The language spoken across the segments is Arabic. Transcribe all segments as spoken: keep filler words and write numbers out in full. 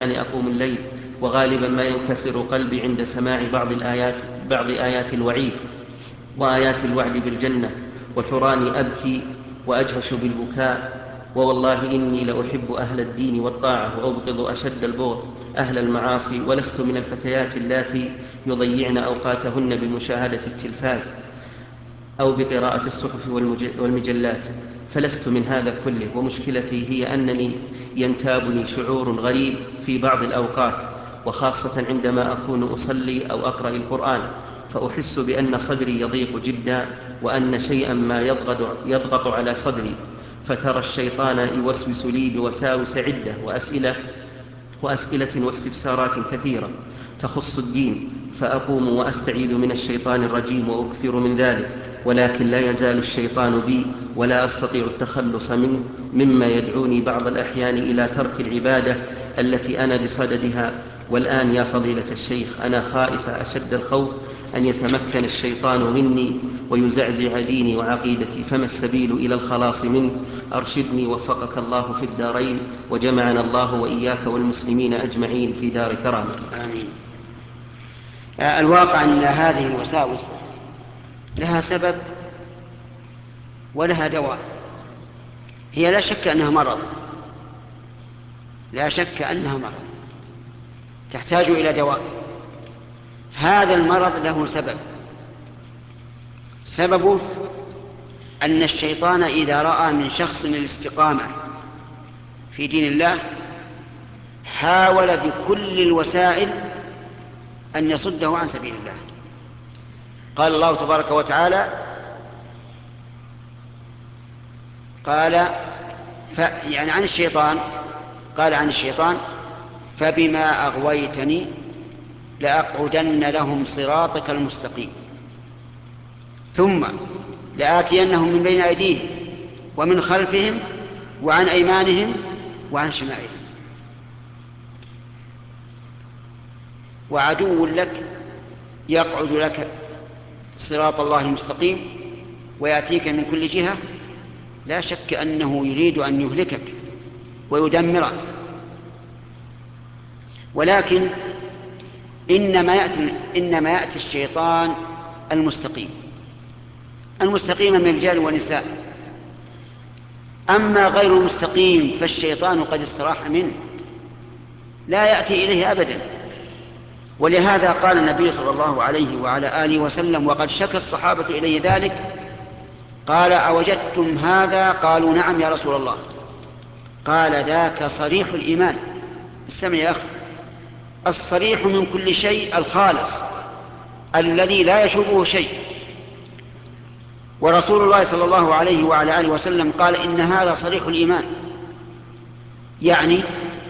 أن أقوم الليل، وغالبا ما ينكسر قلبي عند سماع بعض الآيات بعض آيات الوعيد وآيات الوعد بالجنة، وتراني أبكي وأجهش بالبكاء. ووالله إني لأحب أهل الدين والطاعة، وأبغض أشد البغض أهل المعاصي، ولست من الفتيات اللاتي يضيعن أوقاتهن بمشاهدة التلفاز أو بقراءة الصحف والمجلات، فلست من هذا كله. ومشكلتي هي أنني ينتابني شعور غريب في بعض الأوقات، وخاصة عندما أكون أصلي أو أقرأ القرآن، فأحس بأن صدري يضيق جدا، وأن شيئا ما يضغط, يضغط على صدري، فترى الشيطان يوسوس لي بوساوس عدة وأسئلة وأسئلة واستفسارات كثيرة تخص الدين، فأقوم وأستعيذ من الشيطان الرجيم وأكثر من ذلك، ولكن لا يزال الشيطان بي، ولا أستطيع التخلص منه، مما يدعوني بعض الأحيان إلى ترك العبادة التي أنا بصددها. والآن يا فضيلة الشيخ، أنا خائفة أشد الخوف أن يتمكن الشيطان مني ويزعزع ديني وعقيدتي، فما السبيل إلى الخلاص منه؟ أرشدني وفقك الله في الدارين، وجمعنا الله وإياك والمسلمين أجمعين في دار كرامته. آمين. الواقع أن هذه الوساوس لها سبب ولها دواء. هي لا شك أنها مرض، لا شك أنها مرض تحتاج إلى دواء. هذا المرض له سبب، سببه أن الشيطان إذا رأى من شخص الاستقامة في دين الله حاول بكل الوسائل أن يصده عن سبيل الله. قال الله تبارك وتعالى قال ف يعني عن الشيطان قال عن الشيطان فبما أغويتني لأقعدن لهم صراطك المستقيم ثم لآتينهم من بين أيديهم ومن خلفهم وعن أيمانهم وعن شمائلهم وعدو لك يقعد لك صراط الله المستقيم ويأتيك من كل جهة. لا شك أنه يريد أن يهلكك ويدمرك، ولكن إنما يأتي, إنما يأتي الشيطان المستقيم المستقيم من رجال ونساء. أما غير المستقيم فالشيطان قد استراح منه، لا يأتي إليه أبدا. ولهذا قال النبي صلى الله عليه وعلى آله وسلم وقد شكى الصحابة إليه ذلك، قال أوجدتم هذا؟ قالوا نعم يا رسول الله. قال ذاك صريح الإيمان. استمع يا أخي، الصريح من كل شيء الخالص الذي لا يشوبه شيء. ورسول الله صلى الله عليه وعلى آله وسلم قال إن هذا صريح الإيمان، يعني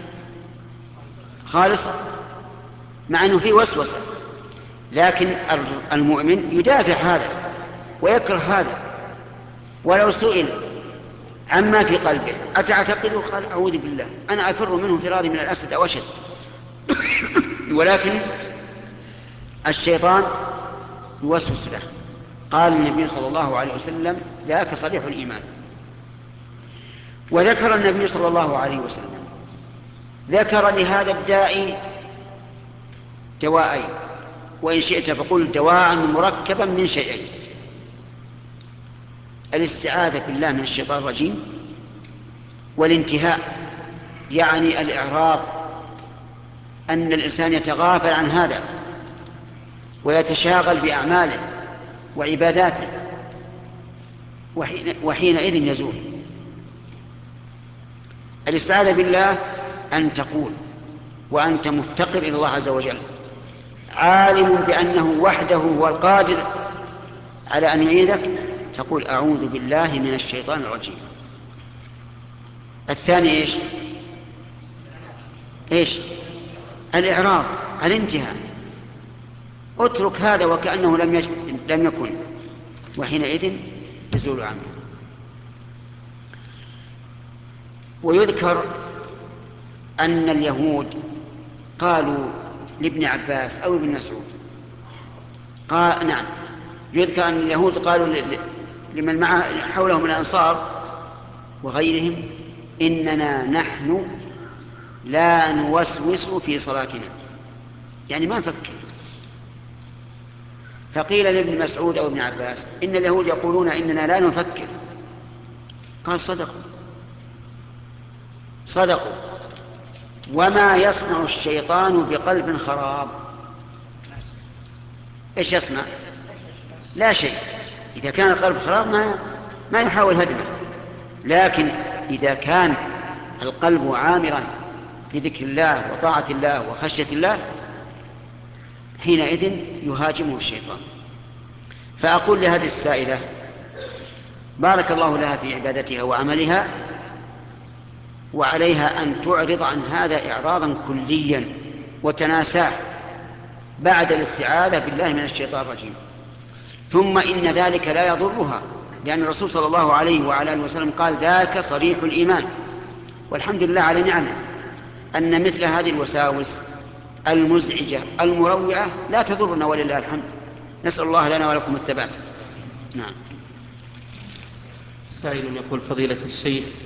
خالص، مع أنه فيه وسوسة، لكن المؤمن يدافع هذا ويكره هذا. ولو سئل عما في قلبه أتعتقده؟ قال أعوذ بالله، أنا أفر منه فراري من الأسد أو أشد. ولكن الشيطان يوسوس له. قال النبي صلى الله عليه وسلم ذاك صريح الإيمان. وذكر النبي صلى الله عليه وسلم ذكر لهذا الداء دواءين، وإن شئت فقل دواء مركبا من شيئين: الاستعاذة بالله من الشيطان الرجيم، والانتهاء يعني الإعراض، أن الإنسان يتغافل عن هذا ويتشاغل بأعماله وعباداته، وحين وحينئذ يزول. الاستعاذة بالله أن تقول وأنت مفتقر إلى الله عز وجل، عالم بأنه وحده هو القادر على أن يعيذك، تقول أعوذ بالله من الشيطان الرجيم. الثاني إيش؟ إيش؟ الإعراض، الانتهاء، اترك هذا وكأنه لم, يج... لم يكن، وحينئذ يزول عنه. ويذكر أن اليهود قالوا لابن عباس أو ابن مسعود، قال نعم، يذكر أن اليهود قالوا لمن معه حولهم من الأنصار وغيرهم: إننا نحن لا نوسوس في صلاتنا، يعني ما نفكر. فقيل لابن مسعود أو ابن عباس إن اليهود يقولون إننا لا نفكر، قال صدقوا صدقوا. وما يصنع الشيطان بقلب خراب؟ إيش يصنع؟ لا شيء. إذا كان القلب خراب ما ما يحاول هدمه، لكن إذا كان القلب عامرا بذكر الله وطاعة الله وخشية الله حينئذ يهاجمه الشيطان. فأقول لهذه السائلة بارك الله لها في عبادتها وعملها، وعليها أن تعرض عن هذا إعراضا كليا وتناساه بعد الاستعاذة بالله من الشيطان الرجيم. ثم إن ذلك لا يضرها، لأن الرسول صلى الله عليه وعلى آله وسلم قال ذاك صريح الإيمان. والحمد لله على نعمه أن مثل هذه الوساوس المزعجة المروعة لا تضرنا ولله الحمد. نسأل الله لنا ولكم الثبات. نعم. سائل يقول: فضيلة الشيخ،